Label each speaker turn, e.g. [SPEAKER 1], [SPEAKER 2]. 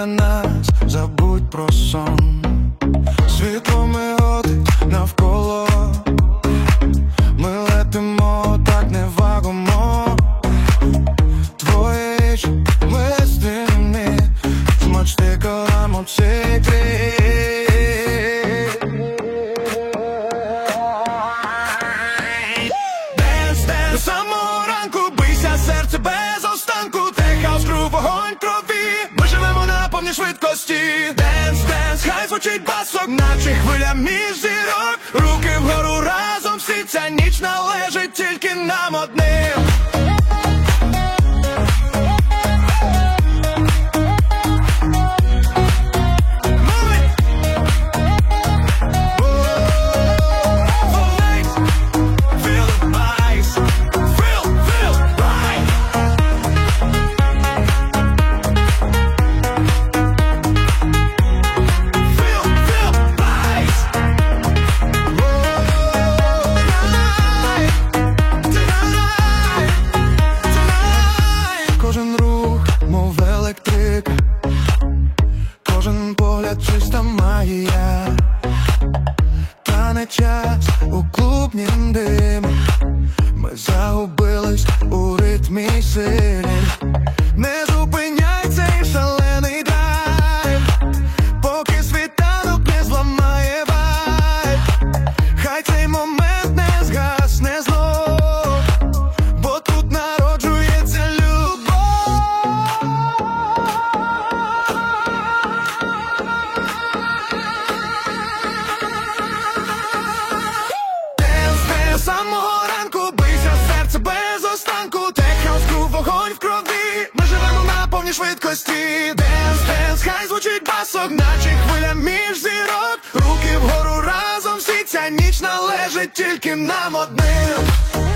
[SPEAKER 1] для нас, забудь про сон. Світло миготить навколо, ми летимо, так не вагомо. Твої речі ми стильні, смачти колемо цей крик. До самого ранку бийся, серце без останку, техаус, кров, вогонь, крові. Ми живемо на повній швидкості. Денс, денс, хай звучить басок, наче хвиля між зірок. Руки вгору разом всі, ця ніч належить тільки нам одним. Кожен погляд чиста магія, та не час у клубнім димі. Ми загубились у ритмі силі. Не зупиняй цей шалений драйв, поки світанок не зламає вайб. Хай цей момент не згасне знов, бо тут народжується любов. Самого ранку бийся, серце без останку, техаус, кров, вогонь в крові. Ми живемо на повній швидкості. Денс, денс, хай звучить басок, наче хвиля між зірок. Руки вгору разом всі, ця ніч належить тільки нам одним.